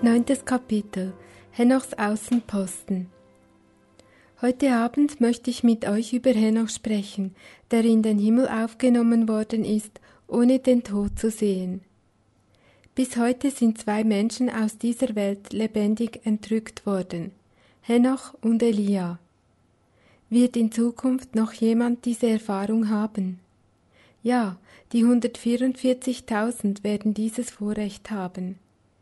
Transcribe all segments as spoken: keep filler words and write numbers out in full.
Neuntes Kapitel. Henochs Außenposten. Heute Abend möchte ich mit euch über Henoch sprechen, der in den Himmel aufgenommen worden ist, ohne den Tod zu sehen. Bis heute sind zwei Menschen aus dieser Welt lebendig entrückt worden, Henoch und Elia. Wird in Zukunft noch jemand diese Erfahrung haben? Ja, die hundertvierundvierzigtausend werden dieses Vorrecht haben.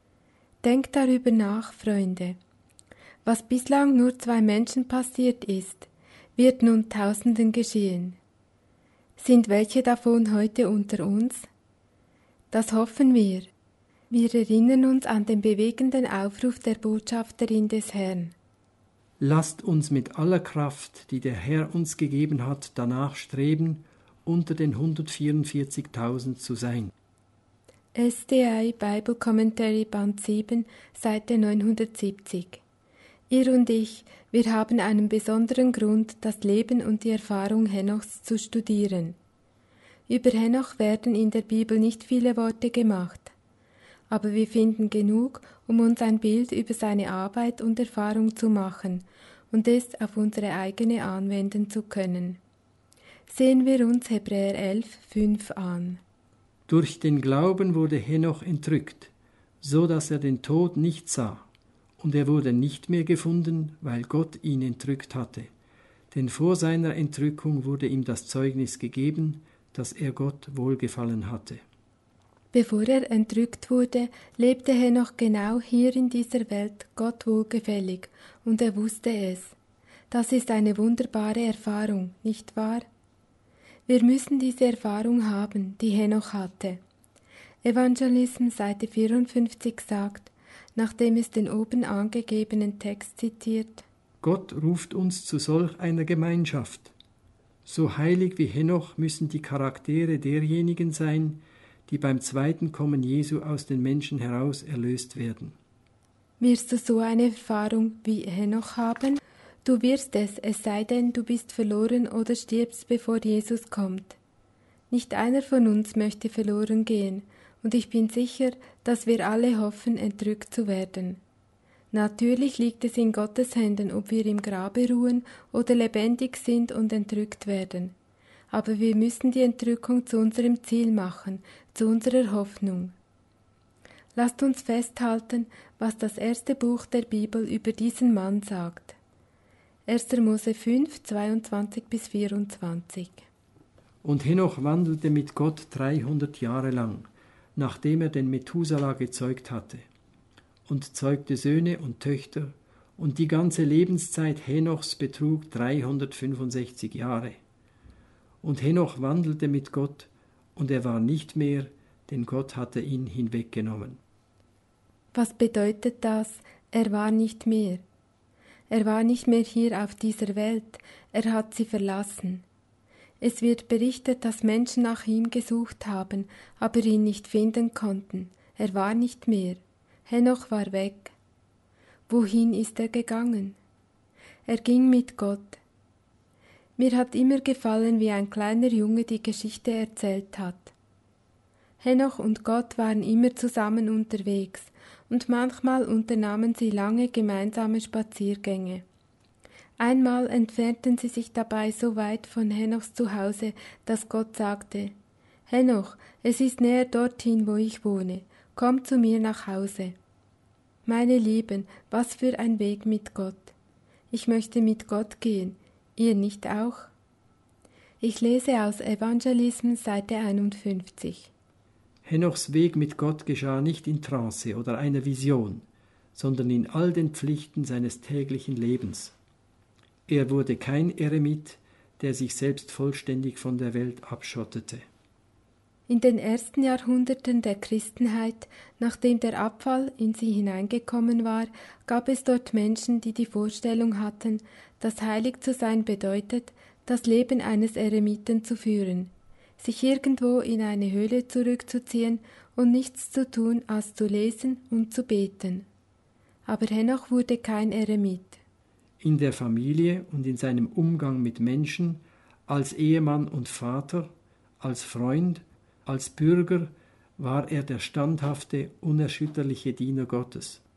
Denkt darüber nach, Freunde. Was bislang nur zwei Menschen passiert ist, wird nun Tausenden geschehen. Sind welche davon heute unter uns? Das hoffen wir. Wir erinnern uns an den bewegenden Aufruf der Botschafterin des Herrn. Lasst uns mit aller Kraft, die der Herr uns gegeben hat, danach streben, unter den hundertvierundvierzigtausend zu sein. S D I Bible Commentary Band sieben, Seite neunhundertsiebzig. Ihr und ich, wir haben einen besonderen Grund, das Leben und die Erfahrung Henochs zu studieren. Über Henoch werden in der Bibel nicht viele Worte gemacht, aber wir finden genug, um uns ein Bild über seine Arbeit und Erfahrung zu machen und es auf unsere eigene anwenden zu können. Sehen wir uns Hebräer elf, fünf an. Durch den Glauben wurde Henoch entrückt, so dass er den Tod nicht sah, und er wurde nicht mehr gefunden, weil Gott ihn entrückt hatte. Denn vor seiner Entrückung wurde ihm das Zeugnis gegeben, dass er Gott wohlgefallen hatte. Bevor er entrückt wurde, lebte Henoch genau hier in dieser Welt Gott wohlgefällig, und er wusste es. Das ist eine wunderbare Erfahrung, nicht wahr? Wir müssen diese Erfahrung haben, die Henoch hatte. Evangelism Seite vierundfünfzig sagt, nachdem es den oben angegebenen Text zitiert: Gott ruft uns zu solch einer Gemeinschaft. So heilig wie Henoch müssen die Charaktere derjenigen sein, die beim zweiten Kommen Jesu aus den Menschen heraus erlöst werden. Wirst du so eine Erfahrung wie Henoch haben? Du wirst es, es sei denn, du bist verloren oder stirbst, bevor Jesus kommt. Nicht einer von uns möchte verloren gehen, und ich bin sicher, dass wir alle hoffen, entrückt zu werden. Natürlich liegt es in Gottes Händen, ob wir im Grabe ruhen oder lebendig sind und entrückt werden. Aber wir müssen die Entrückung zu unserem Ziel machen, zu unserer Hoffnung. Lasst uns festhalten, was das erste Buch der Bibel über diesen Mann sagt. erster Mose fünf, zweiundzwanzig bis vierundzwanzig. Und Henoch wandelte mit Gott dreihundert Jahre lang, nachdem er den Methuselah gezeugt hatte, und zeugte Söhne und Töchter, und die ganze Lebenszeit Henochs betrug dreihundertfünfundsechzig Jahre. Und Henoch wandelte mit Gott, und er war nicht mehr, denn Gott hatte ihn hinweggenommen. Was bedeutet das? Er war nicht mehr. Er war nicht mehr hier auf dieser Welt, er hat sie verlassen. Es wird berichtet, dass Menschen nach ihm gesucht haben, aber ihn nicht finden konnten. Er war nicht mehr. Henoch war weg. Wohin ist er gegangen? Er ging mit Gott. Mir hat immer gefallen, wie ein kleiner Junge die Geschichte erzählt hat. Henoch und Gott waren immer zusammen unterwegs, und manchmal unternahmen sie lange gemeinsame Spaziergänge. Einmal entfernten sie sich dabei so weit von Henochs Zuhause, dass Gott sagte: Henoch, es ist näher dorthin, wo ich wohne, komm zu mir nach Hause. Meine Lieben, was für ein Weg mit Gott. Ich möchte mit Gott gehen, ihr nicht auch? Ich lese aus Evangelism Seite einundfünfzig. Henochs Weg mit Gott geschah nicht in Trance oder einer Vision, sondern in all den Pflichten seines täglichen Lebens. Er wurde kein Eremit, der sich selbst vollständig von der Welt abschottete. In den ersten Jahrhunderten der Christenheit, nachdem der Abfall in sie hineingekommen war, gab es dort Menschen, die die Vorstellung hatten, dass heilig zu sein bedeutet, das Leben eines Eremiten zu führen, sich irgendwo in eine Höhle zurückzuziehen und nichts zu tun, als zu lesen und zu beten. Aber Henoch wurde kein Eremit. In der Familie und in seinem Umgang mit Menschen, als Ehemann und Vater, als Freund, als Bürger, war er der standhafte, unerschütterliche Diener Gottes.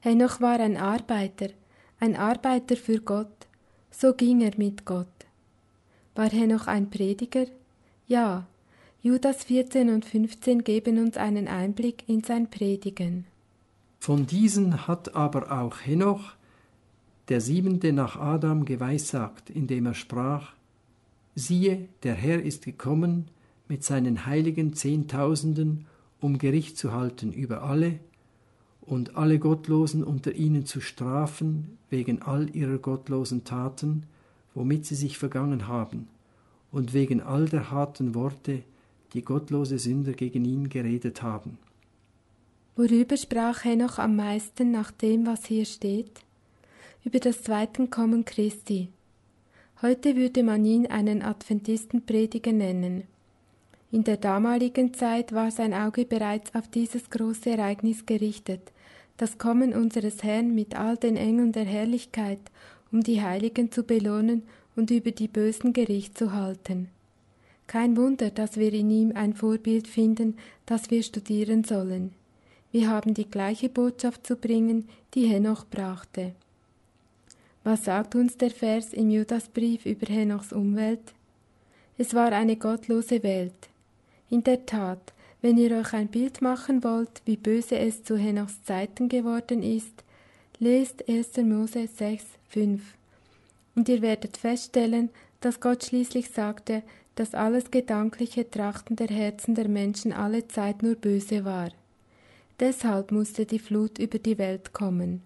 Henoch war ein Arbeiter, ein Arbeiter für Gott, so ging er mit Gott. War Henoch ein Prediger? Ja, Judas vierzehn und fünfzehn geben uns einen Einblick in sein Predigen. Von diesen hat aber auch Henoch, der siebente nach Adam, geweissagt, indem er sprach: Siehe, der Herr ist gekommen mit seinen heiligen Zehntausenden, um Gericht zu halten über alle und alle Gottlosen unter ihnen zu strafen, wegen all ihrer gottlosen Taten, womit sie sich vergangen haben, und wegen all der harten Worte, die gottlose Sünder gegen ihn geredet haben. Worüber sprach Henoch am meisten nach dem, was hier steht? Über das zweite Kommen Christi. Heute würde man ihn einen Adventistenprediger nennen. In der damaligen Zeit war sein Auge bereits auf dieses große Ereignis gerichtet, das Kommen unseres Herrn mit all den Engeln der Herrlichkeit, um die Heiligen zu belohnen und über die Bösen Gericht zu halten. Kein Wunder, dass wir in ihm ein Vorbild finden, das wir studieren sollen. Wir haben die gleiche Botschaft zu bringen, die Henoch brachte. Was sagt uns der Vers im Judasbrief über Henochs Umwelt? Es war eine gottlose Welt. In der Tat, wenn ihr euch ein Bild machen wollt, wie böse es zu Henochs Zeiten geworden ist, lest erster Mose sechs, fünf. Und ihr werdet feststellen, dass Gott schließlich sagte, dass alles gedankliche Trachten der Herzen der Menschen alle Zeit nur böse war. Deshalb musste die Flut über die Welt kommen.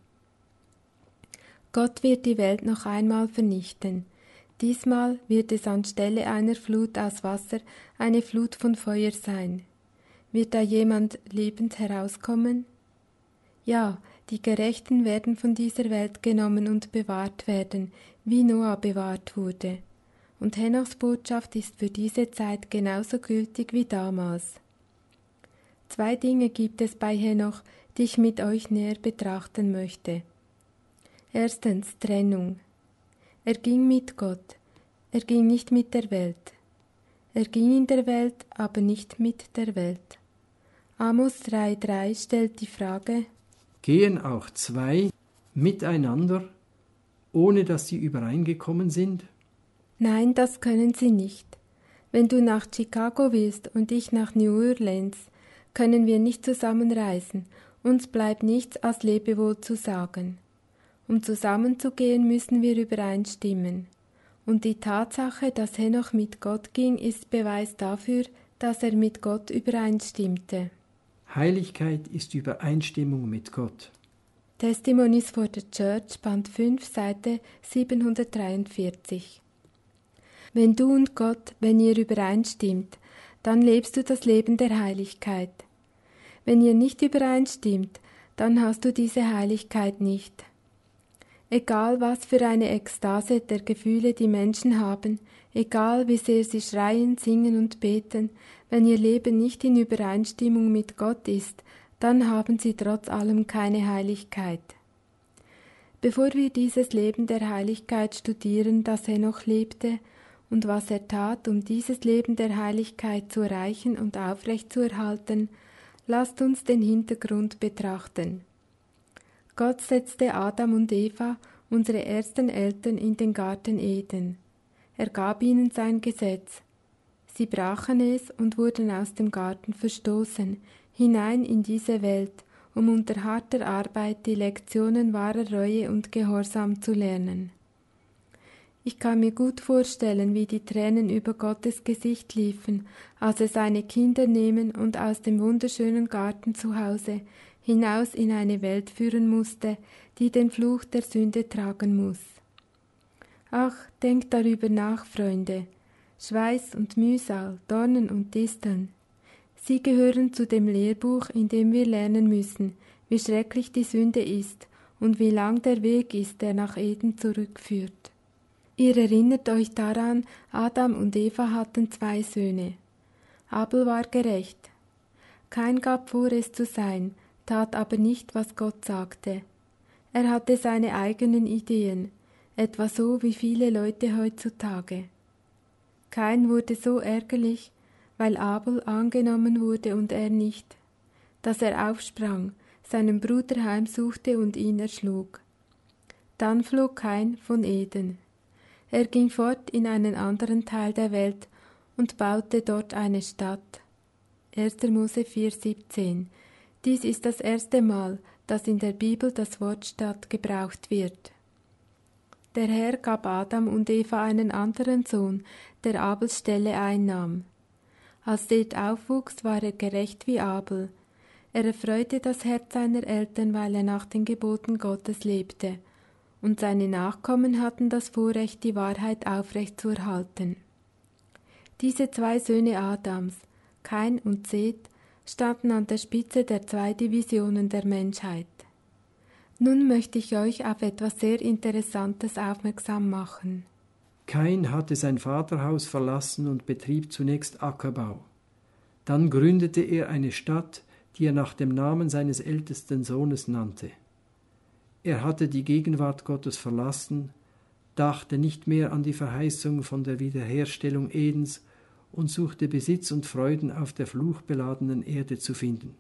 Gott wird die Welt noch einmal vernichten. Diesmal wird es anstelle einer Flut aus Wasser eine Flut von Feuer sein. Wird da jemand lebend herauskommen? Ja, die Gerechten werden von dieser Welt genommen und bewahrt werden, wie Noah bewahrt wurde. Und Henochs Botschaft ist für diese Zeit genauso gültig wie damals. Zwei Dinge gibt es bei Henoch, die ich mit euch näher betrachten möchte. Erstens Trennung. Er ging mit Gott, er ging nicht mit der Welt. Er ging in der Welt, aber nicht mit der Welt. Amos drei drei stellt die Frage: Gehen auch zwei miteinander, ohne dass sie übereingekommen sind? Nein, das können sie nicht. Wenn du nach Chicago willst und ich nach New Orleans, können wir nicht zusammenreisen, uns bleibt nichts als Lebewohl zu sagen. Um zusammenzugehen, müssen wir übereinstimmen. Und die Tatsache, dass Henoch mit Gott ging, ist Beweis dafür, dass er mit Gott übereinstimmte. Heiligkeit ist Übereinstimmung mit Gott. Testimonies for the Church, Band fünf, Seite siebenhundertdreiundvierzig. Wenn du und Gott, wenn ihr übereinstimmt, dann lebst du das Leben der Heiligkeit. Wenn ihr nicht übereinstimmt, dann hast du diese Heiligkeit nicht. Egal was für eine Ekstase der Gefühle die Menschen haben, egal wie sehr sie schreien, singen und beten, wenn ihr Leben nicht in Übereinstimmung mit Gott ist, dann haben sie trotz allem keine Heiligkeit. Bevor wir dieses Leben der Heiligkeit studieren, das Henoch lebte, und was er tat, um dieses Leben der Heiligkeit zu erreichen und aufrechtzuerhalten, lasst uns den Hintergrund betrachten. Gott setzte Adam und Eva, unsere ersten Eltern, in den Garten Eden. Er gab ihnen sein Gesetz. Sie brachen es und wurden aus dem Garten verstoßen, hinein in diese Welt, um unter harter Arbeit die Lektionen wahrer Reue und Gehorsam zu lernen. Ich kann mir gut vorstellen, wie die Tränen über Gottes Gesicht liefen, als er seine Kinder nehmen und aus dem wunderschönen Garten zu Hause hinaus in eine Welt führen musste, die den Fluch der Sünde tragen muss. Ach, denkt darüber nach, Freunde. Schweiß und Mühsal, Dornen und Disteln. Sie gehören zu dem Lehrbuch, in dem wir lernen müssen, wie schrecklich die Sünde ist und wie lang der Weg ist, der nach Eden zurückführt. Ihr erinnert euch daran, Adam und Eva hatten zwei Söhne. Abel war gerecht. Kain gab vor, es zu sein, tat aber nicht, was Gott sagte. Er hatte seine eigenen Ideen, etwa so wie viele Leute heutzutage. Kain wurde so ärgerlich, weil Abel angenommen wurde und er nicht, dass er aufsprang, seinen Bruder heimsuchte und ihn erschlug. Dann floh Kain von Eden. Er ging fort in einen anderen Teil der Welt und baute dort eine Stadt. erster Mose vier siebzehn. Dies ist das erste Mal, dass in der Bibel das Wort Stadt gebraucht wird. Der Herr gab Adam und Eva einen anderen Sohn, der Abels Stelle einnahm. Als Seth aufwuchs, war er gerecht wie Abel. Er erfreute das Herz seiner Eltern, weil er nach den Geboten Gottes lebte, und seine Nachkommen hatten das Vorrecht, die Wahrheit aufrecht zu erhalten. Diese zwei Söhne Adams, Kain und Seth, standen an der Spitze der zwei Divisionen der Menschheit. Nun möchte ich euch auf etwas sehr Interessantes aufmerksam machen. Kain hatte sein Vaterhaus verlassen und betrieb zunächst Ackerbau. Dann gründete er eine Stadt, die er nach dem Namen seines ältesten Sohnes nannte. Er hatte die Gegenwart Gottes verlassen, dachte nicht mehr an die Verheißung von der Wiederherstellung Edens und suchte Besitz und Freuden auf der fluchbeladenen Erde zu finden.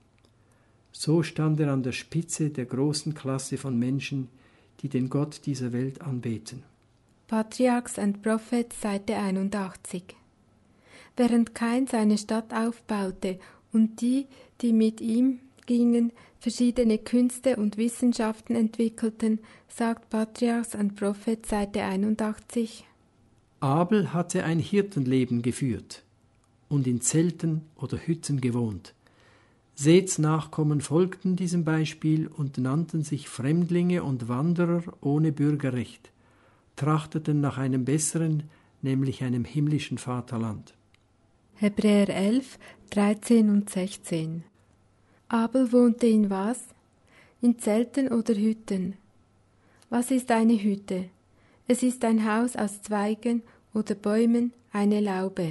So stand er an der Spitze der großen Klasse von Menschen, die den Gott dieser Welt anbeten. Patriarchs and Prophets, Seite einundachtzig. Während Kain seine Stadt aufbaute und die, die mit ihm gingen, verschiedene Künste und Wissenschaften entwickelten, sagt Patriarchs and Prophets, Seite einundachtzig. Abel hatte ein Hirtenleben geführt und in Zelten oder Hütten gewohnt. Seths Nachkommen folgten diesem Beispiel und nannten sich Fremdlinge und Wanderer ohne Bürgerrecht, trachteten nach einem besseren, nämlich einem himmlischen Vaterland. Hebräer elf, dreizehn und sechzehn. Abel wohnte in was? In Zelten oder Hütten. Was ist eine Hütte? Es ist ein Haus aus Zweigen oder Bäumen, eine Laube.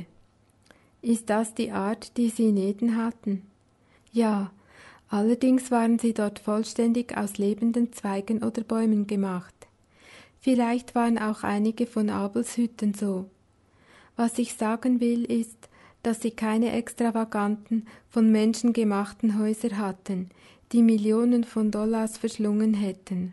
Ist das die Art, die sie in Eden hatten? Ja, allerdings waren sie dort vollständig aus lebenden Zweigen oder Bäumen gemacht. Vielleicht waren auch einige von Abels Hütten so. Was ich sagen will, ist, dass sie keine extravaganten, von Menschen gemachten Häuser hatten, die Millionen von Dollars verschlungen hätten.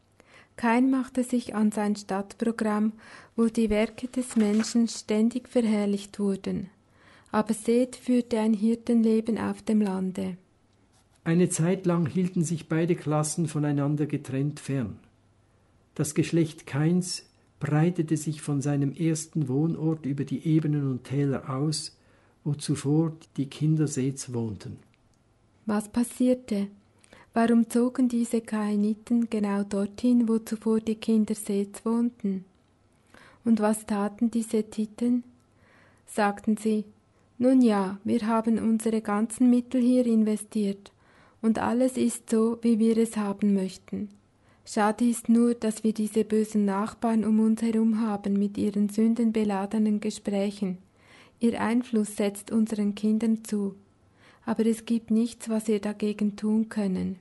Kain machte sich an sein Stadtprogramm, wo die Werke des Menschen ständig verherrlicht wurden. Aber Seth führte ein Hirtenleben auf dem Lande. Eine Zeit lang hielten sich beide Klassen voneinander getrennt fern. Das Geschlecht Kains breitete sich von seinem ersten Wohnort über die Ebenen und Täler aus, wo zuvor die Kinder Seths wohnten. Was passierte? Warum zogen diese Kainiten genau dorthin, wo zuvor die Kinder Seths wohnten? Und was taten die Sethiten? Sagten sie, nun ja, wir haben unsere ganzen Mittel hier investiert und alles ist so, wie wir es haben möchten. Schade ist nur, dass wir diese bösen Nachbarn um uns herum haben mit ihren sündenbeladenen Gesprächen. Ihr Einfluss setzt unseren Kindern zu, aber es gibt nichts, was wir dagegen tun können.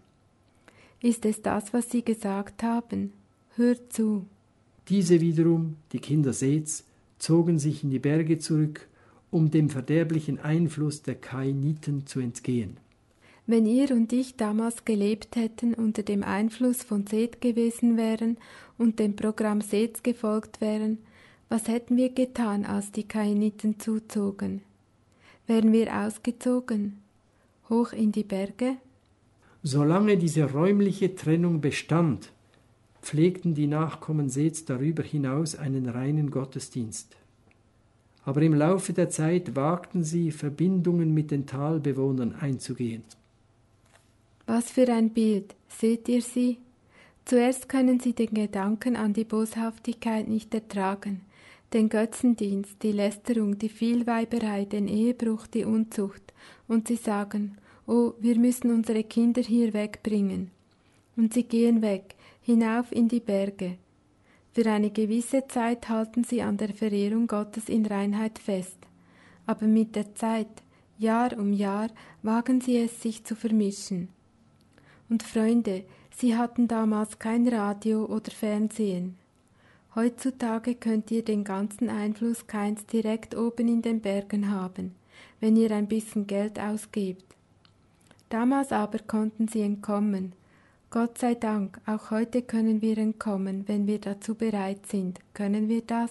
Ist es das, was sie gesagt haben? Hört zu. Diese wiederum, die Kinder Seths, zogen sich in die Berge zurück, um dem verderblichen Einfluss der Kainiten zu entgehen. Wenn ihr und ich damals gelebt hätten, unter dem Einfluss von Seth gewesen wären und dem Programm Seths gefolgt wären, was hätten wir getan, als die Kainiten zuzogen? Wären wir ausgezogen? Hoch in die Berge? Solange diese räumliche Trennung bestand, pflegten die Nachkommen Seths darüber hinaus einen reinen Gottesdienst. Aber im Laufe der Zeit wagten sie, Verbindungen mit den Talbewohnern einzugehen. Was für ein Bild, seht ihr sie? Zuerst können sie den Gedanken an die Boshaftigkeit nicht ertragen, den Götzendienst, die Lästerung, die Vielweiberei, den Ehebruch, die Unzucht, und sie sagen, oh, wir müssen unsere Kinder hier wegbringen. Und sie gehen weg, hinauf in die Berge. Für eine gewisse Zeit halten sie an der Verehrung Gottes in Reinheit fest, aber mit der Zeit, Jahr um Jahr, wagen sie es, sich zu vermischen. Und Freunde, sie hatten damals kein Radio oder Fernsehen. Heutzutage könnt ihr den ganzen Einfluss Kains direkt oben in den Bergen haben, wenn ihr ein bisschen Geld ausgebt. Damals aber konnten sie entkommen. Gott sei Dank, auch heute können wir entkommen, wenn wir dazu bereit sind. Können wir das?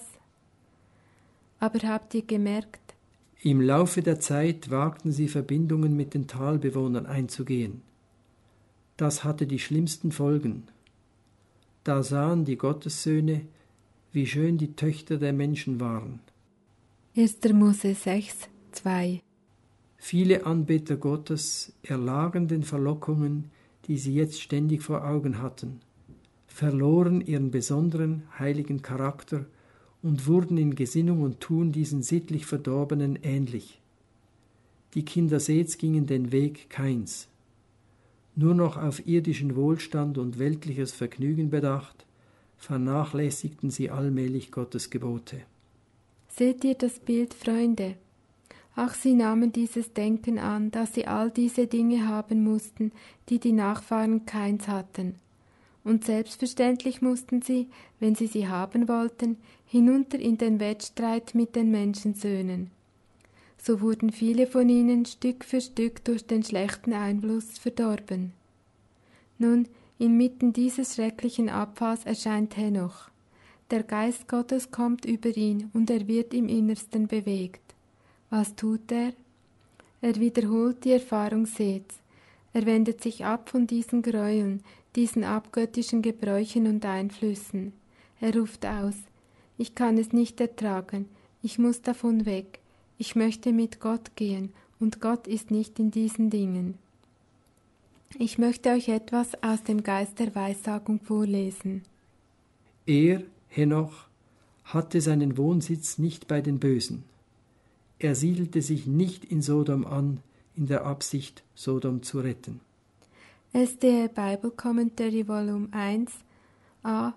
Aber habt ihr gemerkt? Im Laufe der Zeit wagten sie Verbindungen mit den Talbewohnern einzugehen. Das hatte die schlimmsten Folgen. Da sahen die Gottessöhne, wie schön die Töchter der Menschen waren. erster Mose sechs, zwei. Viele Anbeter Gottes erlagen den Verlockungen, die sie jetzt ständig vor Augen hatten, verloren ihren besonderen, heiligen Charakter und wurden in Gesinnung und Tun diesen sittlich Verdorbenen ähnlich. Die Kinder Seths gingen den Weg Kains. Nur noch auf irdischen Wohlstand und weltliches Vergnügen bedacht, vernachlässigten sie allmählich Gottes Gebote. Seht ihr das Bild, Freunde? Ach, sie nahmen dieses Denken an, dass sie all diese Dinge haben mussten, die die Nachfahren Kains hatten. Und selbstverständlich mussten sie, wenn sie sie haben wollten, hinunter in den Wettstreit mit den Menschensöhnen. So wurden viele von ihnen Stück für Stück durch den schlechten Einfluss verdorben. Nun, inmitten dieses schrecklichen Abfalls erscheint Henoch. Der Geist Gottes kommt über ihn und er wird im Innersten bewegt. Was tut er? Er wiederholt die Erfahrung Seths. Er wendet sich ab von diesen Gräueln, diesen abgöttischen Gebräuchen und Einflüssen. Er ruft aus: Ich kann es nicht ertragen, ich muss davon weg, ich möchte mit Gott gehen, und Gott ist nicht in diesen Dingen. Ich möchte euch etwas aus dem Geist der Weissagung vorlesen. Er, Henoch, hatte seinen Wohnsitz nicht bei den Bösen. Er siedelte sich nicht in Sodom an, in der Absicht, Sodom zu retten. S D A Bible Commentary Volume eins a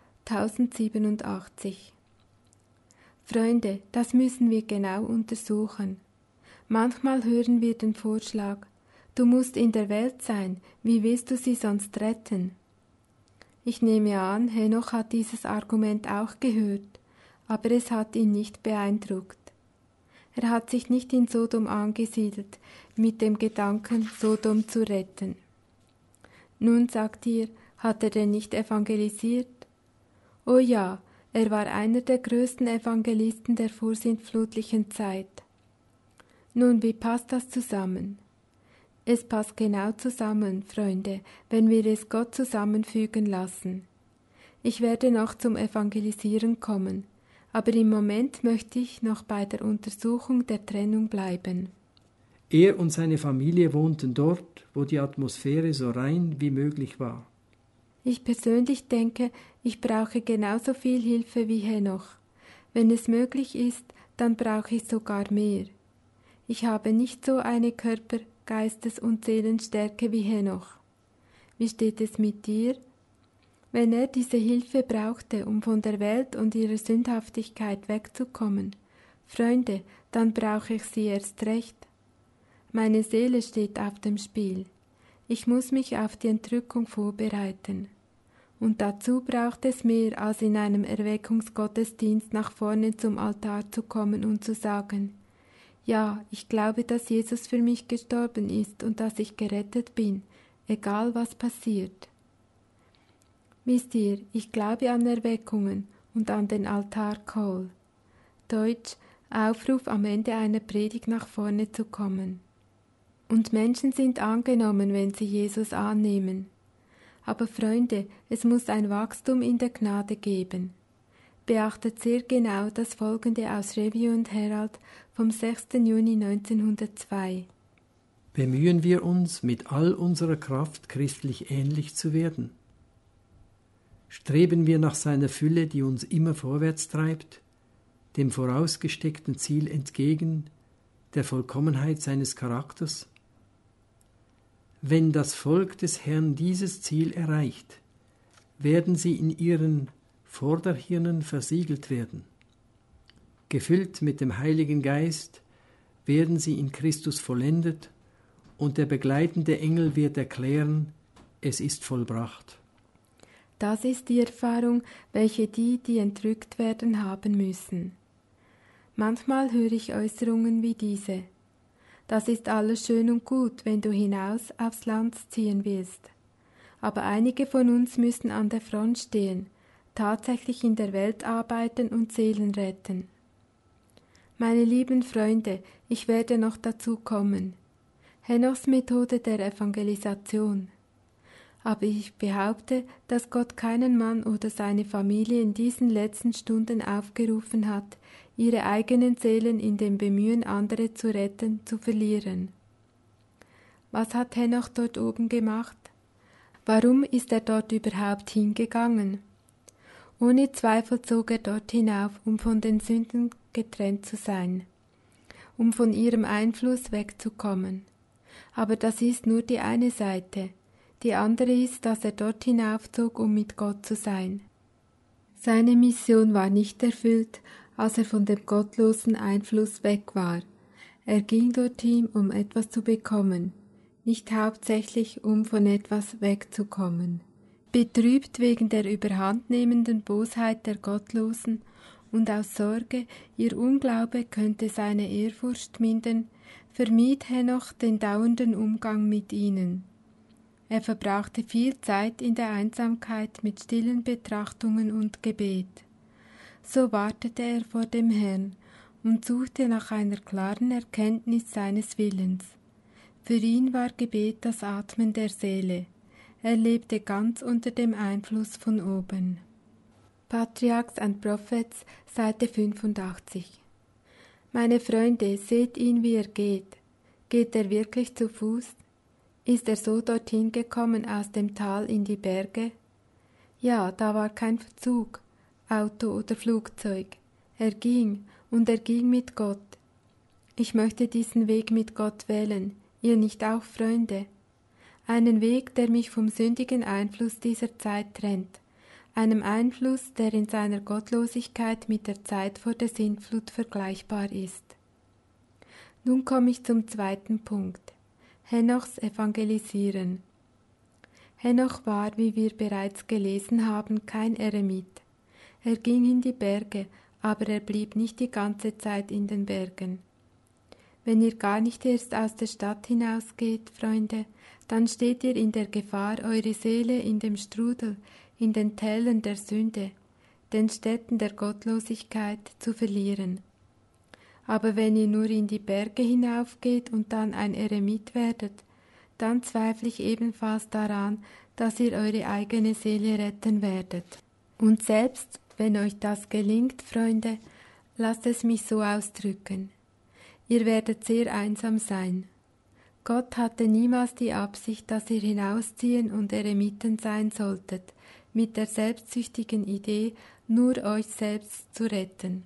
tausendsiebenundachtzig. Freunde, das müssen wir genau untersuchen. Manchmal hören wir den Vorschlag: Du musst in der Welt sein, wie willst du sie sonst retten? Ich nehme an, Henoch hat dieses Argument auch gehört, aber es hat ihn nicht beeindruckt. Er hat sich nicht in Sodom angesiedelt, mit dem Gedanken, Sodom zu retten. Nun sagt ihr, hat er denn nicht evangelisiert? Oh ja, er war einer der größten Evangelisten der vorsintflutlichen Zeit. Nun, wie passt das zusammen? Es passt genau zusammen, Freunde, wenn wir es Gott zusammenfügen lassen. Ich werde noch zum Evangelisieren kommen, aber im Moment möchte ich noch bei der Untersuchung der Trennung bleiben. Er und seine Familie wohnten dort, wo die Atmosphäre so rein wie möglich war. Ich persönlich denke, ich brauche genauso viel Hilfe wie Henoch. Wenn es möglich ist, dann brauche ich sogar mehr. Ich habe nicht so eine Körper-, Geistes- und Seelenstärke wie Henoch. Wie steht es mit dir? Wenn er diese Hilfe brauchte, um von der Welt und ihrer Sündhaftigkeit wegzukommen, Freunde, dann brauche ich sie erst recht. Meine Seele steht auf dem Spiel. Ich muss mich auf die Entrückung vorbereiten. Und dazu braucht es mehr, als in einem Erweckungsgottesdienst nach vorne zum Altar zu kommen und zu sagen: Ja, ich glaube, dass Jesus für mich gestorben ist und dass ich gerettet bin, egal was passiert. Wisst ihr, ich glaube an Erweckungen und an den Altar-Call. Deutsch: Aufruf, am Ende einer Predigt nach vorne zu kommen. Und Menschen sind angenommen, wenn sie Jesus annehmen. Aber Freunde, es muss ein Wachstum in der Gnade geben. Beachtet sehr genau das Folgende aus Review und Herald vom sechsten Juni neunzehnhundertzwei. Bemühen wir uns, mit all unserer Kraft christlich ähnlich zu werden? Streben wir nach seiner Fülle, die uns immer vorwärts treibt, dem vorausgesteckten Ziel entgegen, der Vollkommenheit seines Charakters? Wenn das Volk des Herrn dieses Ziel erreicht, werden sie in ihren Vorderhirnen versiegelt werden. Gefüllt mit dem Heiligen Geist werden sie in Christus vollendet und der begleitende Engel wird erklären: Es ist vollbracht. Das ist die Erfahrung, welche die, die entrückt werden, haben müssen. Manchmal höre ich Äußerungen wie diese: Das ist alles schön und gut, wenn du hinaus aufs Land ziehen willst. Aber einige von uns müssen an der Front stehen, tatsächlich in der Welt arbeiten und Seelen retten. Meine lieben Freunde, ich werde noch dazu kommen. Henochs Methode der Evangelisation. Aber ich behaupte, dass Gott keinen Mann oder seine Familie in diesen letzten Stunden aufgerufen hat, ihre eigenen Seelen in dem Bemühen, andere zu retten, zu verlieren. Was hat Henoch dort oben gemacht? Warum ist er dort überhaupt hingegangen? Ohne Zweifel zog er dort hinauf, um von den Sünden getrennt zu sein, um von ihrem Einfluss wegzukommen. Aber das ist nur die eine Seite. Die andere ist, dass er dort hinaufzog, um mit Gott zu sein. Seine Mission war nicht erfüllt, als er von dem gottlosen Einfluss weg war. Er ging dorthin, um etwas zu bekommen, nicht hauptsächlich, um von etwas wegzukommen. Betrübt wegen der überhandnehmenden Bosheit der Gottlosen und aus Sorge, ihr Unglaube könnte seine Ehrfurcht mindern, vermied Henoch den dauernden Umgang mit ihnen. Er verbrachte viel Zeit in der Einsamkeit mit stillen Betrachtungen und Gebet. So wartete er vor dem Herrn und suchte nach einer klaren Erkenntnis seines Willens. Für ihn war Gebet das Atmen der Seele. Er lebte ganz unter dem Einfluss von oben. Patriarchs and Prophets, Seite fünfundachtzig. Meine Freunde, seht ihn, wie er geht. Geht er wirklich zu Fuß? Ist er so dorthin gekommen aus dem Tal in die Berge? Ja, da war kein Zug, Auto oder Flugzeug. Er ging, und er ging mit Gott. Ich möchte diesen Weg mit Gott wählen, ihr nicht auch, Freunde? Einen Weg, der mich vom sündigen Einfluss dieser Zeit trennt, einem Einfluss, der in seiner Gottlosigkeit mit der Zeit vor der Sintflut vergleichbar ist. Nun komme ich zum zweiten Punkt. Henochs Evangelisieren. Henoch war, wie wir bereits gelesen haben, kein Eremit. Er ging in die Berge, aber er blieb nicht die ganze Zeit in den Bergen. Wenn ihr gar nicht erst aus der Stadt hinausgeht, Freunde, dann steht ihr in der Gefahr, eure Seele in dem Strudel, in den Tälern der Sünde, den Städten der Gottlosigkeit zu verlieren. Aber wenn ihr nur in die Berge hinaufgeht und dann ein Eremit werdet, dann zweifle ich ebenfalls daran, dass ihr eure eigene Seele retten werdet. Und selbst wenn euch das gelingt, Freunde, lasst es mich so ausdrücken. Ihr werdet sehr einsam sein. Gott hatte niemals die Absicht, dass ihr hinausziehen und Eremiten sein solltet, mit der selbstsüchtigen Idee, nur euch selbst zu retten.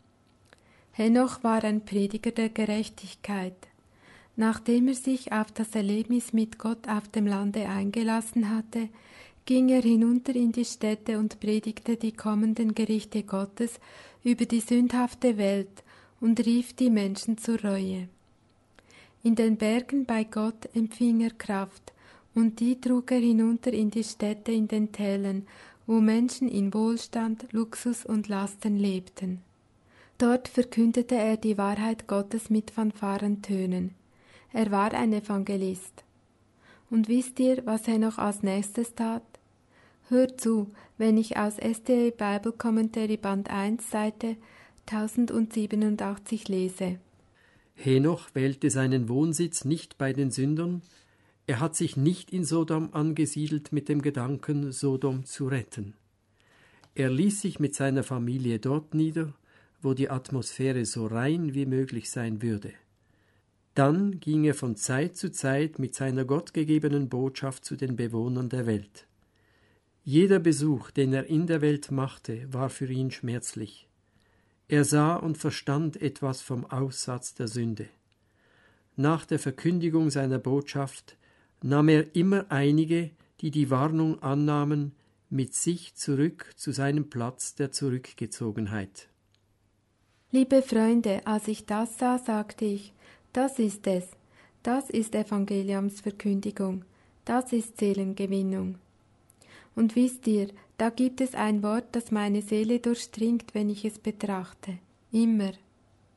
Henoch war ein Prediger der Gerechtigkeit. Nachdem er sich auf das Erlebnis mit Gott auf dem Lande eingelassen hatte, ging er hinunter in die Städte und predigte die kommenden Gerichte Gottes über die sündhafte Welt und rief die Menschen zur Reue. In den Bergen bei Gott empfing er Kraft, und die trug er hinunter in die Städte in den Tälern, wo Menschen in Wohlstand, Luxus und Lasten lebten. Dort verkündete er die Wahrheit Gottes mit Fanfarentönen. Er war ein Evangelist. Und wisst ihr, was er noch als nächstes tat? Hört zu, wenn ich aus S D A Bible Commentary Band eins, Seite tausendsiebenundachtzig lese. Henoch wählte seinen Wohnsitz nicht bei den Sündern, er hat sich nicht in Sodom angesiedelt mit dem Gedanken, Sodom zu retten. Er ließ sich mit seiner Familie dort nieder, wo die Atmosphäre so rein wie möglich sein würde. Dann ging er von Zeit zu Zeit mit seiner gottgegebenen Botschaft zu den Bewohnern der Welt. Jeder Besuch, den er in der Welt machte, war für ihn schmerzlich. Er sah und verstand etwas vom Aussatz der Sünde. Nach der Verkündigung seiner Botschaft nahm er immer einige, die die Warnung annahmen, mit sich zurück zu seinem Platz der Zurückgezogenheit. Liebe Freunde, als ich das sah, sagte ich, das ist es, das ist Evangeliumsverkündigung, das ist Seelengewinnung. Und wisst ihr, da gibt es ein Wort, das meine Seele durchdringt, wenn ich es betrachte, immer.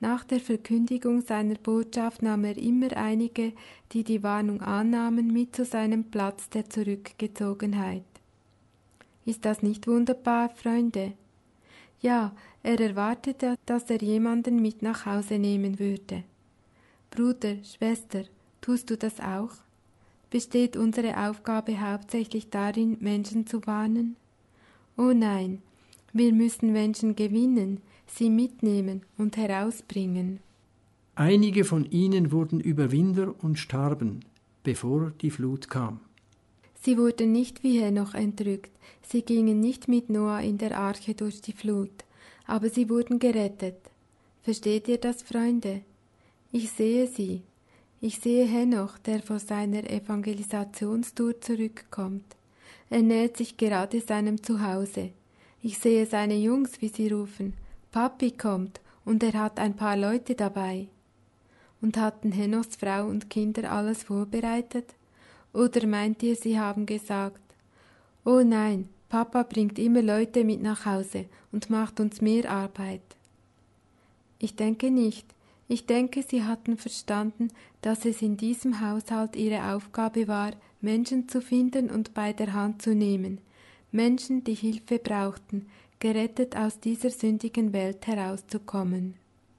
Nach der Verkündigung seiner Botschaft nahm er immer einige, die die Warnung annahmen, mit zu seinem Platz der Zurückgezogenheit. Ist das nicht wunderbar, Freunde? Ja, er erwartete, dass er jemanden mit nach Hause nehmen würde. Bruder, Schwester, tust du das auch? Besteht unsere Aufgabe hauptsächlich darin, Menschen zu warnen? Oh nein, wir müssen Menschen gewinnen, sie mitnehmen und herausbringen. Einige von ihnen wurden Überwinder und starben, bevor die Flut kam. Sie wurden nicht wie Henoch entrückt, sie gingen nicht mit Noah in der Arche durch die Flut, aber sie wurden gerettet. Versteht ihr das, Freunde? Ich sehe sie. Ich sehe Henoch, der vor seiner Evangelisationstour zurückkommt. Er nähert sich gerade seinem Zuhause. Ich sehe seine Jungs, wie sie rufen, Papi kommt, und er hat ein paar Leute dabei. Und hatten Henochs Frau und Kinder alles vorbereitet? Oder meint ihr, sie haben gesagt, oh nein, Papa bringt immer Leute mit nach Hause und macht uns mehr Arbeit? Ich denke nicht. Ich denke, sie hatten verstanden, dass es in diesem Haushalt ihre Aufgabe war, Menschen zu finden und bei der Hand zu nehmen, Menschen, die Hilfe brauchten, gerettet aus dieser sündigen Welt herauszukommen.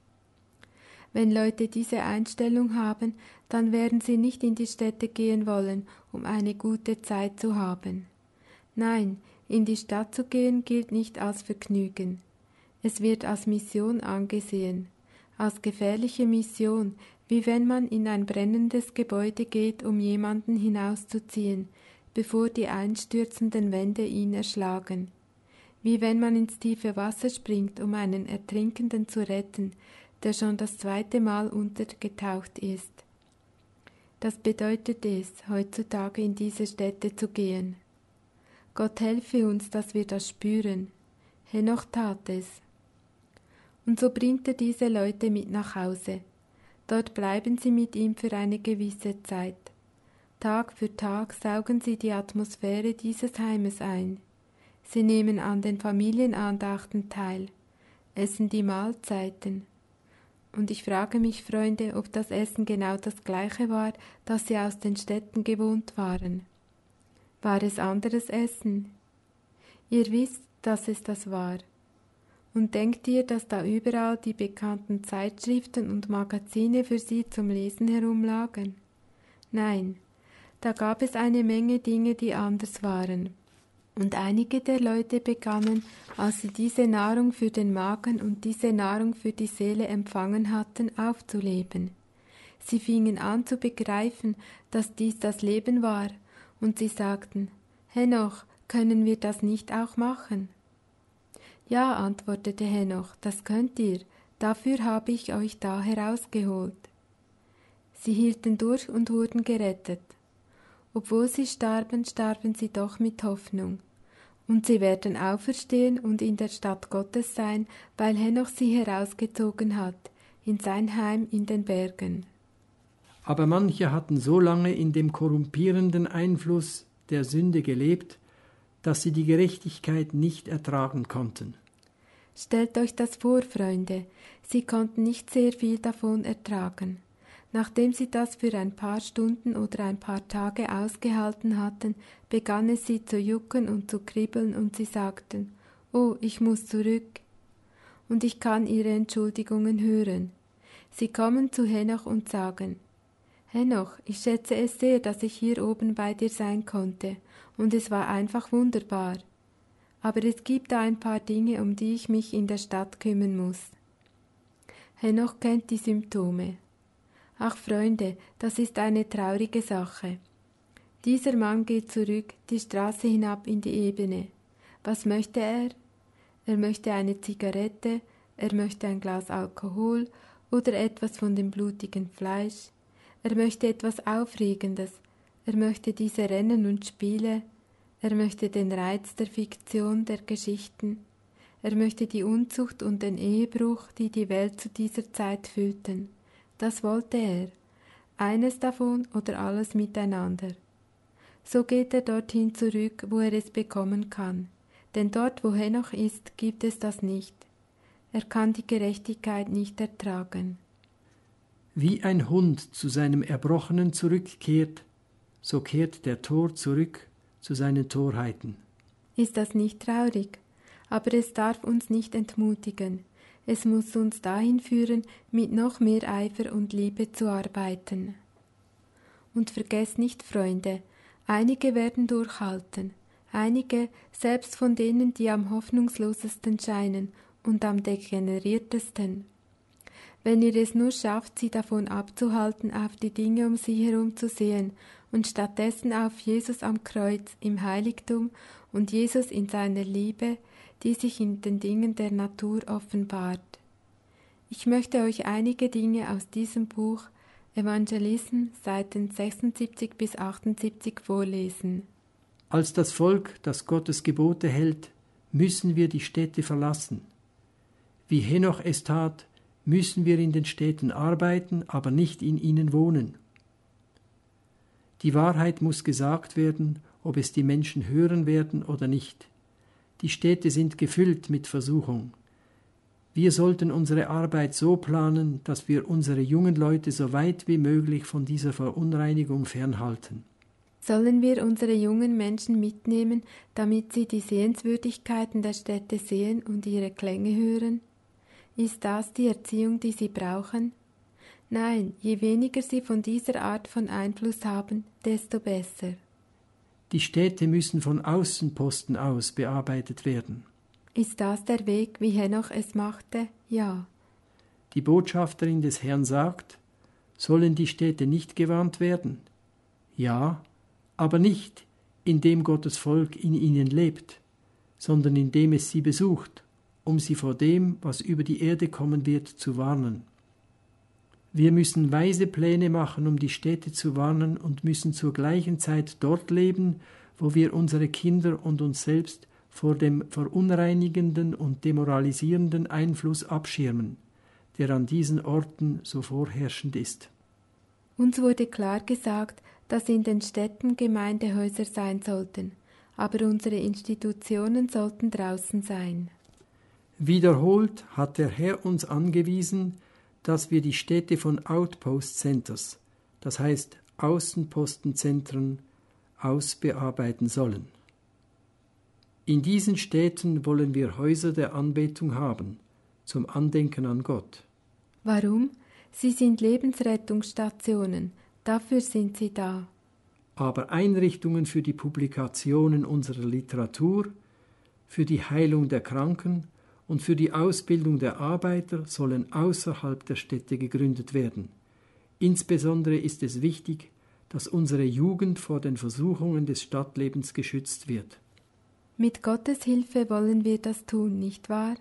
Wenn Leute diese Einstellung haben, dann werden sie nicht in die Städte gehen wollen, um eine gute Zeit zu haben. Nein, in die Stadt zu gehen gilt nicht als Vergnügen. Es wird als Mission angesehen, als gefährliche Mission, wie wenn man in ein brennendes Gebäude geht, um jemanden hinauszuziehen, bevor die einstürzenden Wände ihn erschlagen. Wie wenn man ins tiefe Wasser springt, um einen Ertrinkenden zu retten, der schon das zweite Mal untergetaucht ist. Das bedeutet es, heutzutage in diese Städte zu gehen. Gott helfe uns, dass wir das spüren. Henoch tat es. Und so bringt er diese Leute mit nach Hause. Dort bleiben sie mit ihm für eine gewisse Zeit. Tag für Tag saugen sie die Atmosphäre dieses Heimes ein. Sie nehmen an den Familienandachten teil, essen die Mahlzeiten. Und ich frage mich, Freunde, ob das Essen genau das gleiche war, das sie aus den Städten gewohnt waren. War es anderes Essen? Ihr wisst, dass es das war. Und denkt ihr, dass da überall die bekannten Zeitschriften und Magazine für sie zum Lesen herumlagen? Nein, da gab es eine Menge Dinge, die anders waren. Und einige der Leute begannen, als sie diese Nahrung für den Magen und diese Nahrung für die Seele empfangen hatten, aufzuleben. Sie fingen an zu begreifen, dass dies das Leben war, und sie sagten, Henoch, können wir das nicht auch machen? Ja, antwortete Henoch, das könnt ihr, dafür habe ich euch da herausgeholt. Sie hielten durch und wurden gerettet. Obwohl sie starben, starben sie doch mit Hoffnung. Und sie werden auferstehen und in der Stadt Gottes sein, weil Henoch sie herausgezogen hat, in sein Heim in den Bergen. Aber manche hatten so lange in dem korrumpierenden Einfluss der Sünde gelebt, dass sie die Gerechtigkeit nicht ertragen konnten. Stellt euch das vor, Freunde, sie konnten nicht sehr viel davon ertragen. Nachdem sie das für ein paar Stunden oder ein paar Tage ausgehalten hatten, begann es sie zu jucken und zu kribbeln, und sie sagten, »Oh, ich muss zurück.« Und ich kann ihre Entschuldigungen hören. Sie kommen zu Henoch und sagen, »Henoch, ich schätze es sehr, dass ich hier oben bei dir sein konnte, und es war einfach wunderbar. Aber es gibt da ein paar Dinge, um die ich mich in der Stadt kümmern muss.« Henoch kennt die Symptome. Ach Freunde, das ist eine traurige Sache. Dieser Mann geht zurück, die Straße hinab in die Ebene. Was möchte er? Er möchte eine Zigarette, er möchte ein Glas Alkohol oder etwas von dem blutigen Fleisch. Er möchte etwas Aufregendes, er möchte diese Rennen und Spiele, er möchte den Reiz der Fiktion, der Geschichten, er möchte die Unzucht und den Ehebruch, die die Welt zu dieser Zeit füllten. Das wollte er, eines davon oder alles miteinander. So geht er dorthin zurück, wo er es bekommen kann, denn dort, wo Henoch ist, gibt es das nicht. er kann die Gerechtigkeit nicht ertragen. Wie ein Hund zu seinem Erbrochenen zurückkehrt, so kehrt der Tor zurück zu seinen Torheiten. Ist das nicht traurig? Aber es darf uns nicht entmutigen. Es muss uns dahin führen, mit noch mehr Eifer und Liebe zu arbeiten. Und vergesst nicht, Freunde, einige werden durchhalten, einige, selbst von denen, die am hoffnungslosesten scheinen und am degeneriertesten. Wenn ihr es nur schafft, sie davon abzuhalten, auf die Dinge um sie herum zu sehen und stattdessen auf Jesus am Kreuz im Heiligtum und Jesus in seiner Liebe, die sich in den Dingen der Natur offenbart. Ich möchte euch einige Dinge aus diesem Buch Evangelism, Seiten sechsundsiebzig bis achtundsiebzig vorlesen. Als das Volk, das Gottes Gebote hält, müssen wir die Städte verlassen. Wie Henoch es tat, müssen wir in den Städten arbeiten, aber nicht in ihnen wohnen. Die Wahrheit muss gesagt werden, ob es die Menschen hören werden oder nicht. Die Städte sind gefüllt mit Versuchung. Wir sollten unsere Arbeit so planen, dass wir unsere jungen Leute so weit wie möglich von dieser Verunreinigung fernhalten. Sollen wir unsere jungen Menschen mitnehmen, damit sie die Sehenswürdigkeiten der Städte sehen und ihre Klänge hören? Ist das die Erziehung, die sie brauchen? Nein, je weniger sie von dieser Art von Einfluss haben, desto besser. Die Städte müssen von Außenposten aus bearbeitet werden. Ist das der Weg, wie Henoch es machte? Ja. Die Botschafterin des Herrn sagt, sollen die Städte nicht gewarnt werden? Ja, aber nicht, indem Gottes Volk in ihnen lebt, sondern indem es sie besucht, um sie vor dem, was über die Erde kommen wird, zu warnen. Wir müssen weise Pläne machen, um die Städte zu warnen und müssen zur gleichen Zeit dort leben, wo wir unsere Kinder und uns selbst vor dem verunreinigenden und demoralisierenden Einfluss abschirmen, der an diesen Orten so vorherrschend ist. Uns wurde klar gesagt, dass in den Städten Gemeindehäuser sein sollten, aber unsere Institutionen sollten draußen sein. Wiederholt hat der Herr uns angewiesen, dass wir die Städte von Outpost Centers, das heißt Außenpostenzentren, aus bearbeiten sollen. In diesen Städten wollen wir Häuser der Anbetung haben, zum Andenken an Gott. Warum? Sie sind Lebensrettungsstationen, dafür sind sie da. Aber Einrichtungen für die Publikationen unserer Literatur, für die Heilung der Kranken und für die Ausbildung der Arbeiter sollen außerhalb der Städte gegründet werden. Insbesondere ist es wichtig, dass unsere Jugend vor den Versuchungen des Stadtlebens geschützt wird. Mit Gottes Hilfe wollen wir das tun, nicht wahr?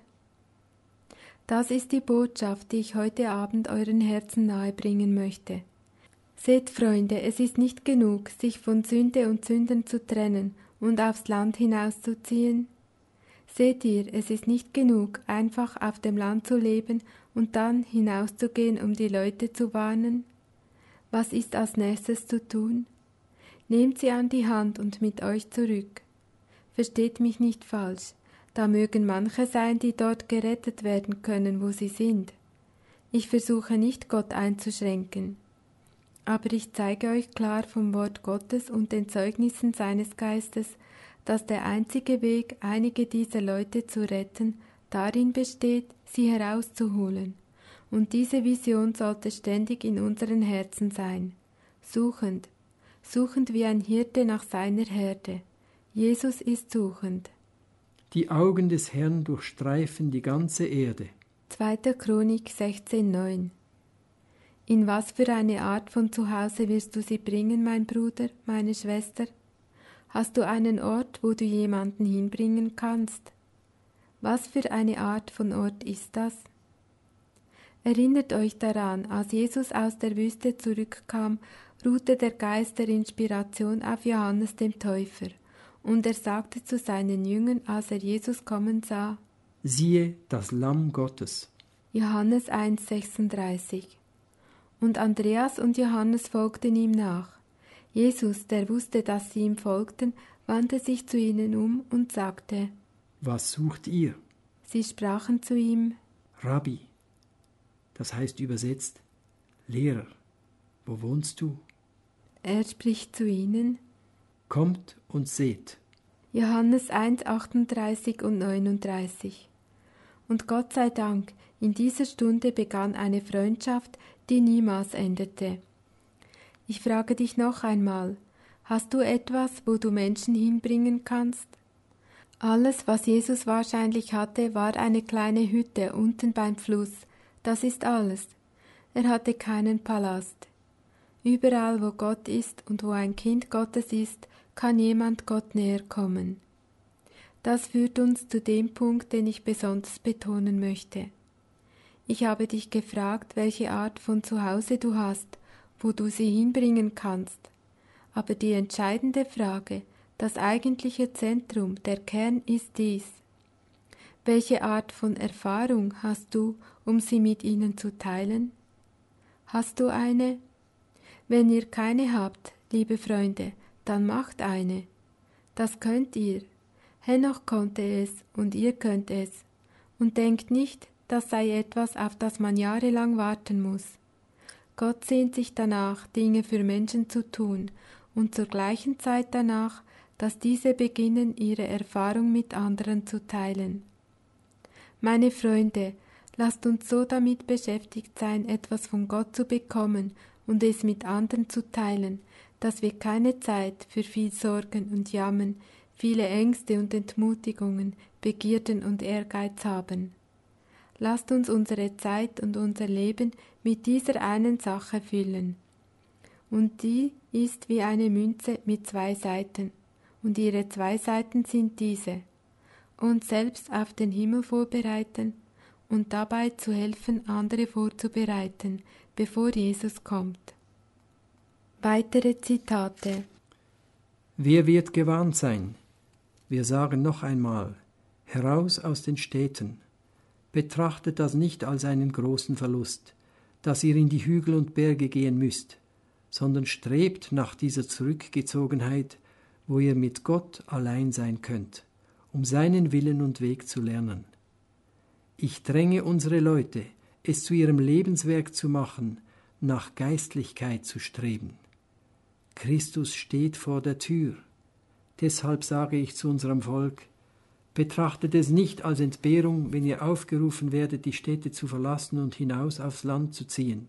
Das ist die Botschaft, die ich heute Abend euren Herzen nahebringen möchte. Seht, Freunde, es ist nicht genug, sich von Sünde und Sündern zu trennen und aufs Land hinauszuziehen. Seht ihr, es ist nicht genug, einfach auf dem Land zu leben und dann hinauszugehen, um die Leute zu warnen. Was ist als nächstes zu tun? Nehmt sie an die Hand und mit euch zurück. Versteht mich nicht falsch, da mögen manche sein, die dort gerettet werden können, wo sie sind. Ich versuche nicht, Gott einzuschränken. Aber ich zeige euch klar vom Wort Gottes und den Zeugnissen seines Geistes, dass der einzige Weg, einige dieser Leute zu retten, darin besteht, sie herauszuholen. Und diese Vision sollte ständig in unseren Herzen sein. Suchend, suchend wie ein Hirte nach seiner Herde. Jesus ist suchend. Die Augen des Herrn durchstreifen die ganze Erde. zweiter Chronik sechzehn neun. In was für eine Art von Zuhause wirst du sie bringen, mein Bruder, meine Schwester? Hast du einen Ort, wo du jemanden hinbringen kannst? Was für eine Art von Ort ist das? Erinnert euch daran, als Jesus aus der Wüste zurückkam, ruhte der Geist der Inspiration auf Johannes dem Täufer. Und er sagte zu seinen Jüngern, als er Jesus kommen sah, siehe das Lamm Gottes. Johannes eins sechsunddreißig. Und Andreas und Johannes folgten ihm nach. Jesus, der wusste, dass sie ihm folgten, wandte sich zu ihnen um und sagte, was sucht ihr? Sie sprachen zu ihm, Rabbi, das heißt übersetzt Lehrer, wo wohnst du? Er spricht zu ihnen: Kommt und seht. Johannes eins, achtunddreißig und neununddreißig. Und Gott sei Dank, in dieser Stunde begann eine Freundschaft, die niemals endete. Ich frage dich noch einmal, hast du etwas, wo du Menschen hinbringen kannst? Alles, was Jesus wahrscheinlich hatte, war eine kleine Hütte unten beim Fluss. Das ist alles. Er hatte keinen Palast. Überall, wo Gott ist und wo ein Kind Gottes ist, kann jemand Gott näher kommen. Das führt uns zu dem Punkt, den ich besonders betonen möchte. Ich habe dich gefragt, welche Art von Zuhause du hast, wo du sie hinbringen kannst. Aber die entscheidende Frage, das eigentliche Zentrum, der Kern ist dies: Welche Art von Erfahrung hast du, um sie mit ihnen zu teilen? Hast du eine? Wenn ihr keine habt, liebe Freunde, dann macht eine. Das könnt ihr. Henoch konnte es und ihr könnt es. Und denkt nicht, das sei etwas, auf das man jahrelang warten muss. Gott sehnt sich danach, Dinge für Menschen zu tun und zur gleichen Zeit danach, dass diese beginnen, ihre Erfahrung mit anderen zu teilen. Meine Freunde, lasst uns so damit beschäftigt sein, etwas von Gott zu bekommen und es mit anderen zu teilen, dass wir keine Zeit für viel Sorgen und Jammern, viele Ängste und Entmutigungen, Begierden und Ehrgeiz haben. Lasst uns unsere Zeit und unser Leben mit dieser einen Sache füllen. Und die ist wie eine Münze mit zwei Seiten, und ihre zwei Seiten sind diese: uns selbst auf den Himmel vorbereiten und dabei zu helfen, andere vorzubereiten, bevor Jesus kommt. Weitere Zitate. Wer wird gewarnt sein? Wir sagen noch einmal: Heraus aus den Städten. Betrachtet das nicht als einen großen Verlust, dass ihr in die Hügel und Berge gehen müsst, sondern strebt nach dieser Zurückgezogenheit, wo ihr mit Gott allein sein könnt, um seinen Willen und Weg zu lernen. Ich dränge unsere Leute, es zu ihrem Lebenswerk zu machen, nach Geistlichkeit zu streben. Christus steht vor der Tür. Deshalb sage ich zu unserem Volk: Betrachtet es nicht als Entbehrung, wenn ihr aufgerufen werdet, die Städte zu verlassen und hinaus aufs Land zu ziehen.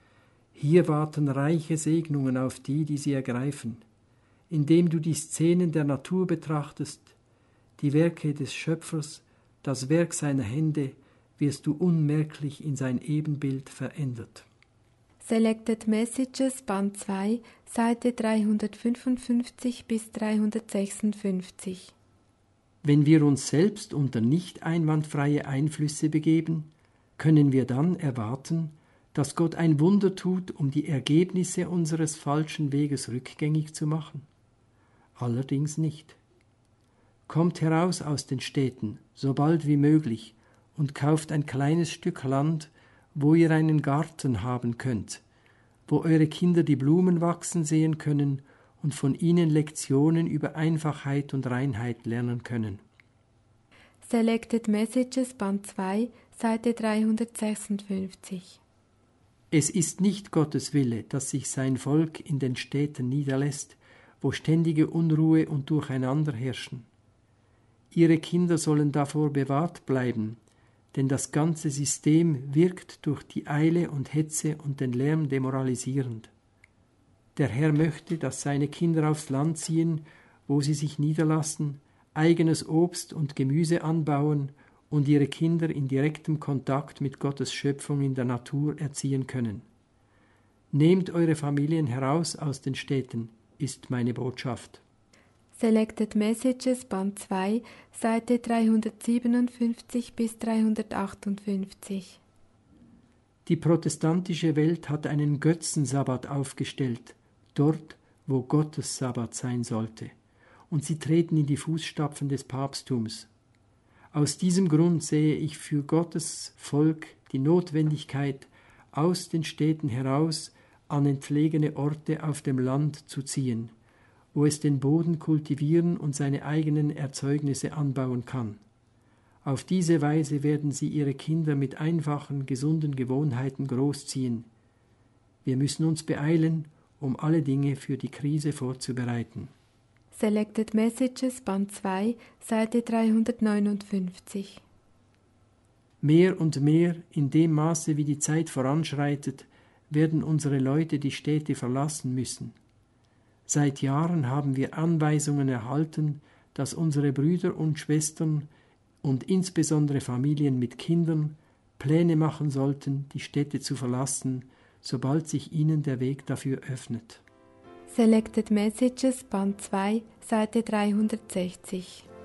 Hier warten reiche Segnungen auf die, die sie ergreifen. Indem du die Szenen der Natur betrachtest, die Werke des Schöpfers, das Werk seiner Hände, wirst du unmerklich in sein Ebenbild verändert. Selected Messages, Band zwei, Seite dreihundertfünfundfünfzig bis dreihundertsechsundfünfzig. Wenn wir uns selbst unter nicht einwandfreie Einflüsse begeben, können wir dann erwarten, dass Gott ein Wunder tut, um die Ergebnisse unseres falschen Weges rückgängig zu machen? Allerdings nicht. Kommt heraus aus den Städten, so bald wie möglich, und kauft ein kleines Stück Land, wo ihr einen Garten haben könnt, wo eure Kinder die Blumen wachsen sehen können und von ihnen Lektionen über Einfachheit und Reinheit lernen können. Selected Messages, Band zwei, Seite dreihundertsechsundfünfzig. Es ist nicht Gottes Wille, dass sich sein Volk in den Städten niederlässt, wo ständige Unruhe und Durcheinander herrschen. Ihre Kinder sollen davor bewahrt bleiben, denn das ganze System wirkt durch die Eile und Hetze und den Lärm demoralisierend. Der Herr möchte, dass seine Kinder aufs Land ziehen, wo sie sich niederlassen, eigenes Obst und Gemüse anbauen und ihre Kinder in direktem Kontakt mit Gottes Schöpfung in der Natur erziehen können. Nehmt eure Familien heraus aus den Städten, ist meine Botschaft. Selected Messages, Band zwei, Seite dreihundertsiebenundfünfzig bis dreihundertachtundfünfzig. Die protestantische Welt hat einen Götzensabbat aufgestellt, dort, wo Gottes Sabbat sein sollte, und sie treten in die Fußstapfen des Papsttums. Aus diesem Grund sehe ich für Gottes Volk die Notwendigkeit, aus den Städten heraus an entlegene Orte auf dem Land zu ziehen, wo es den Boden kultivieren und seine eigenen Erzeugnisse anbauen kann. Auf diese Weise werden sie ihre Kinder mit einfachen, gesunden Gewohnheiten großziehen. Wir müssen uns beeilen, um alle Dinge für die Krise vorzubereiten. Selected Messages, Band zwei, Seite dreihundertneunundfünfzig. Mehr und mehr, in dem Maße, wie die Zeit voranschreitet, werden unsere Leute die Städte verlassen müssen. Seit Jahren haben wir Anweisungen erhalten, dass unsere Brüder und Schwestern und insbesondere Familien mit Kindern Pläne machen sollten, die Städte zu verlassen, sobald sich ihnen der Weg dafür öffnet. Selected Messages, Band zwei, Seite dreihundertsechzig.